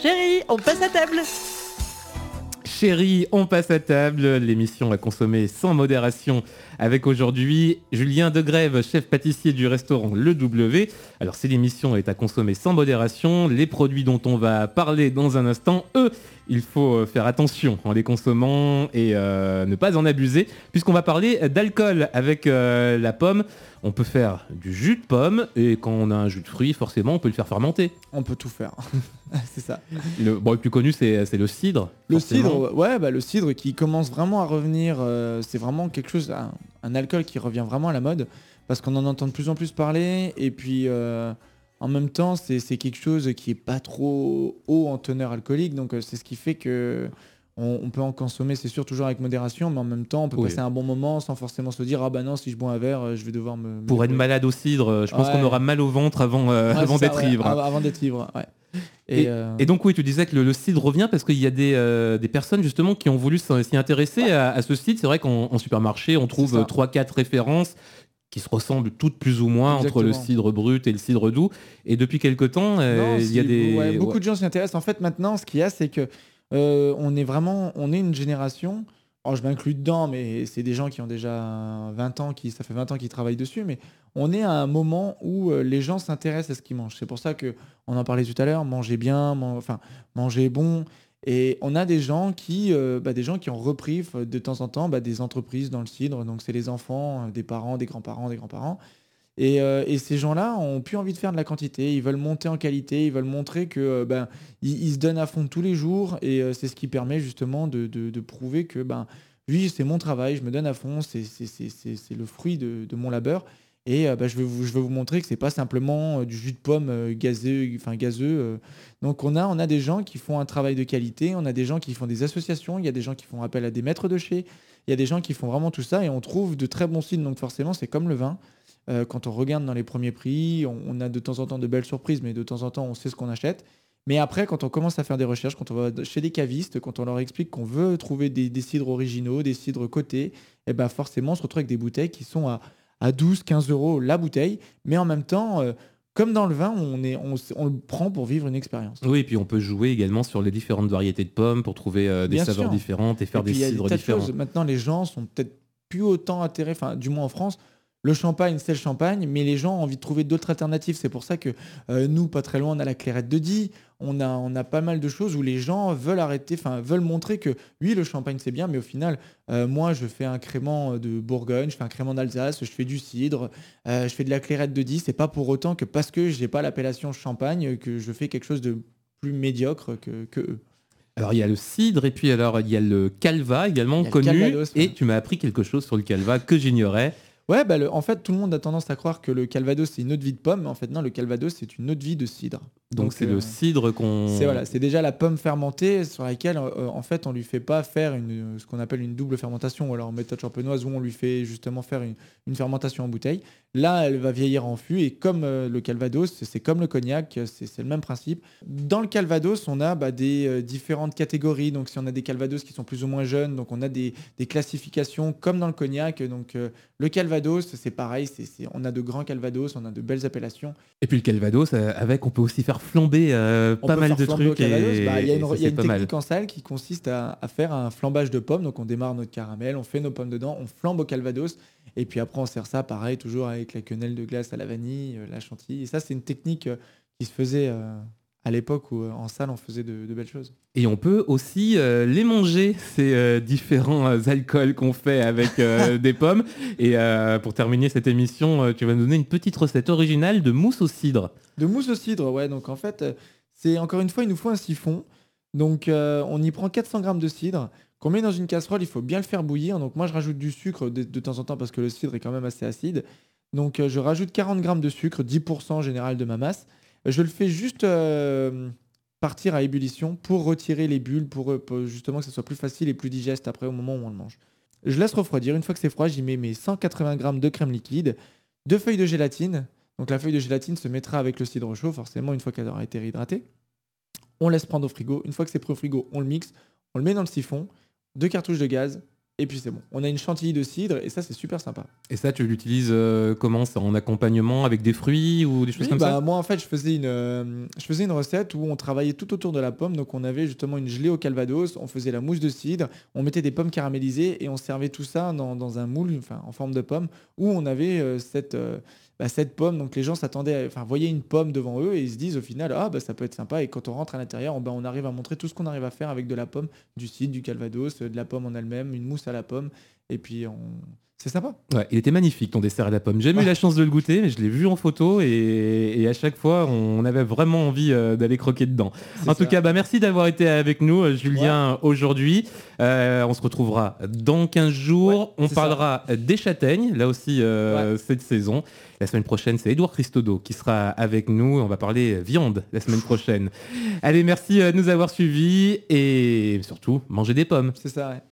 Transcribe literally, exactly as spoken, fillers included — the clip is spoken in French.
Chérie, on passe à table. Chérie, on passe à table, l'émission à consommer sans modération avec aujourd'hui Julien Degrève, chef pâtissier du restaurant Le W. Alors si l'émission est à consommer sans modération, les produits dont on va parler dans un instant, eux, il faut faire attention en les consommant et euh, ne pas en abuser, puisqu'on va parler d'alcool avec euh, la pomme. On peut faire du jus de pomme et quand on a un jus de fruits, forcément, on peut le faire fermenter. On peut tout faire, c'est ça. Le, bon, le plus connu, c'est, c'est le cidre. Le forcément. cidre, ouais, bah, le cidre qui commence vraiment à revenir, euh, c'est vraiment quelque chose, un, un alcool qui revient vraiment à la mode, parce qu'on en entend de plus en plus parler, et puis euh, en même temps, c'est, c'est quelque chose qui est pas trop haut en teneur alcoolique, donc euh, c'est ce qui fait que on, on peut en consommer, c'est sûr, toujours avec modération, mais en même temps, on peut Oui. passer un bon moment sans forcément se dire ah bah non, si je bois un verre, euh, je vais devoir me. me Pour être débrouiller. malade au cidre, je pense Ouais. qu'on aura mal au ventre avant, euh, Ouais, avant c'est ça, d'être ouais, ivre. av- Avant d'être ivre, ouais. Et, Et, euh, et donc oui, tu disais que le, le cidre revient parce qu'il y a des, euh, des personnes justement qui ont voulu s'y s'y intéresser à, à ce cidre. C'est vrai qu'en en supermarché, on trouve ça. trois quatre références qui se ressemblent toutes plus ou moins entre le Exactement. cidre brut et le cidre doux. Et depuis quelque temps, euh, Non, il y a si, des... ouais, beaucoup ouais. de gens s'y intéressent. En fait, maintenant, ce qu'il y a, c'est que euh, on est vraiment, on est une génération. Alors, je m'inclus dedans, mais c'est des gens qui ont déjà vingt ans, qui, ça fait vingt ans qu'ils travaillent dessus. Mais on est à un moment où euh, les gens s'intéressent à ce qu'ils mangent. C'est pour ça que on en parlait tout à l'heure. Manger bien, man- enfin manger bon. Et on a des gens qui, euh, bah, des gens qui ont repris euh, de temps en temps bah, des entreprises dans le cidre. Donc, c'est les enfants, euh, des parents, des grands-parents, des grands-parents. Et, euh, et ces gens-là ont plus envie de faire de la quantité, ils veulent monter en qualité, ils veulent montrer que euh, ben, ils, ils se donnent à fond tous les jours et euh, c'est ce qui permet justement de, de- de prouver que ben, oui, c'est mon travail, je me donne à fond, c'est, c'est, c'est, c'est, c'est le fruit de, de mon labeur. Et euh, ben, je, vais vous, je vais vous montrer que c'est pas simplement euh, du jus de pomme euh, gazeux, enfin gazeux. euh. Donc on a, on a des gens qui font un travail de qualité, on a des gens qui font des associations, il y a des gens qui font appel à des maîtres de chez, il y a des gens qui font vraiment tout ça et on trouve de très bons cidres. Donc forcément, c'est comme le vin. Euh, quand on regarde dans les premiers prix, on, on a de temps en temps de belles surprises, mais de temps en temps, on sait ce qu'on achète. Mais après, quand on commence à faire des recherches, quand on va chez des cavistes, quand on leur explique qu'on veut trouver des, des cidres originaux, des cidres cotés, et ben forcément, on se retrouve avec des bouteilles qui sont à, à douze, quinze euros la bouteille. Mais en même temps, euh, comme dans le vin, on, est, on, s- on le prend pour vivre une expérience. Oui, et puis on peut jouer également sur les différentes variétés de pommes pour trouver euh, des Bien saveurs sûr. différentes et faire Et puis, des il y a des cidres tas de différents. choses. Maintenant, les gens sont peut-être plus autant atterrés, enfin, du moins en France. Le champagne, c'est le champagne, mais les gens ont envie de trouver d'autres alternatives. C'est pour ça que euh, nous, pas très loin, on a la clairette de Die. On a, on a pas mal de choses où les gens veulent arrêter, enfin, veulent montrer que oui, le champagne, c'est bien, mais au final, euh, moi, je fais un crément de Bourgogne, je fais un crément d'Alsace, je fais du cidre, euh, je fais de la clairette de Die. C'est pas pour autant que parce que j'ai pas l'appellation champagne que je fais quelque chose de plus médiocre que, que eux. Alors il y a le cidre et puis alors il y a le calva également Il y a le connu. calvados, ouais. Et tu m'as appris quelque chose sur le calva que j'ignorais. Ouais, bah le- en fait, tout le monde a tendance à croire que le calvados, c'est une autre vie de pomme, mais en fait, non, le calvados, c'est une autre vie de cidre. Donc, c'est euh, le cidre qu'on... C'est voilà, c'est déjà la pomme fermentée sur laquelle, euh, en fait, on lui fait pas faire une, ce qu'on appelle une double fermentation, ou alors en méthode champenoise, où on lui fait justement faire une, une fermentation en bouteille. Là, elle va vieillir en fût, et comme euh, le calvados, c'est comme le cognac, c'est c'est le même principe. Dans le calvados, on a bah, des euh, différentes catégories. Donc, si on a des calvados qui sont plus ou moins jeunes, donc on a des, des classifications comme dans le cognac. Donc, euh, le calvados, c'est pareil, c'est c'est- on a de grands calvados, on a de belles appellations. Et puis le calvados, euh, avec, on peut aussi faire flamber euh, On pas peut mal faire de flamber au trucs. calvados. et- Bah, Il y a une, et ça, il y a c'est une pas mal. technique en salle qui consiste à, à faire un flambage de pommes. Donc on démarre notre caramel, on fait nos pommes dedans, on flambe au calvados. Et puis après on sert ça pareil, toujours avec la quenelle de glace à la vanille, euh, la chantilly. Et ça c'est une technique euh, qui se faisait euh, à l'époque où euh, en salle on faisait de, de belles choses. Et on peut aussi euh, les manger, ces euh, différents euh, alcools qu'on fait avec euh, des pommes. Et euh, pour terminer cette émission, euh, tu vas nous donner une petite recette originale de mousse au cidre. De mousse au cidre, ouais. Donc en fait, euh, c'est encore une fois, il nous faut un siphon. Donc euh, on y prend quatre cents grammes de cidre qu'on met dans une casserole. Il faut bien le faire bouillir. Donc moi, je rajoute du sucre de, de temps en temps parce que le cidre est quand même assez acide. Donc euh, je rajoute quarante grammes de sucre, dix pour cent en général de ma masse. Je le fais juste euh, partir à ébullition pour retirer les bulles, pour, pour justement que ce soit plus facile et plus digeste après au moment où on le mange. Je laisse refroidir. Une fois que c'est froid, j'y mets mes cent quatre-vingts grammes de crème liquide, deux feuilles de gélatine. Donc la feuille de gélatine se mettra avec le cidre chaud, forcément, une fois qu'elle aura été réhydratée. On laisse prendre au frigo. Une fois que c'est pris au frigo, on le mixe, on le met dans le siphon, deux cartouches de gaz, et puis c'est bon. On a une chantilly de cidre et ça c'est super sympa. Et ça, tu l'utilises euh, comment? C'est en accompagnement avec des fruits ou des choses Oui, comme bah, ça? moi en fait je faisais, une, euh, je faisais une recette où on travaillait tout autour de la pomme. Donc on avait justement une gelée au calvados, on faisait la mousse de cidre, on mettait des pommes caramélisées et on servait tout ça dans, dans un moule, enfin en forme de pomme, où on avait euh, cette, euh, bah, cette pomme. Donc les gens s'attendaient, à- enfin voyaient une pomme devant eux et ils se disent au final ah bah ça peut être sympa. Et quand on rentre à l'intérieur, on, bah, on arrive à montrer tout ce qu'on arrive à faire avec de la pomme, du cidre, du calvados, euh, de la pomme en elle-même, une mousse à la pomme et puis on... c'est sympa. Ouais, il était magnifique ton dessert à la pomme. J'ai jamais eu la chance de le goûter, mais je l'ai vu en photo et, et à chaque fois, on avait vraiment envie euh, d'aller croquer dedans. C'est En tout ça. cas, bah, merci d'avoir été avec nous, euh, Julien, aujourd'hui. Euh, on se retrouvera dans quinze jours. Ouais, on c'est parlera des châtaignes, là aussi, euh, Ouais. cette saison. La semaine prochaine, c'est Édouard Christodo qui sera avec nous. On va parler viande la semaine prochaine. Allez, merci euh, de nous avoir suivis et surtout, mangez des pommes. C'est ça, ouais.